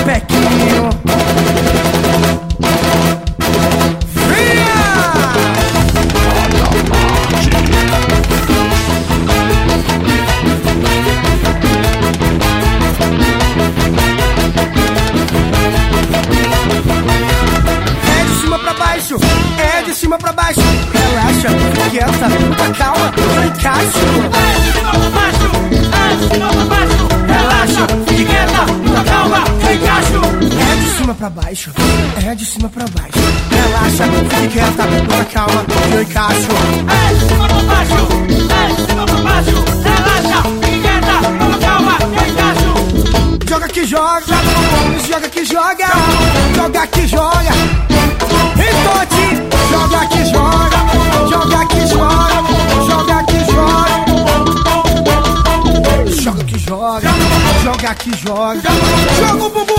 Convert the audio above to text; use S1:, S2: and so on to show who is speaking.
S1: Pequinho. É de cima pra baixo, relaxa, quieta, calma, eu encaixo.
S2: É de cima pra baixo, relaxa, fique quieta, calma, eu encaixo.
S1: É de cima pra baixo, é de cima pra baixo, relaxa, fique quieta, calma, eu encaixo.
S2: É de cima pra baixo, relaxa, fique quieta, calma, eu encaixo.
S1: Joga que joga, joga que joga, joga que joga. Joga que joga, joga que joga, joga que joga. Joga que joga, joga que joga. Joga o bumbum.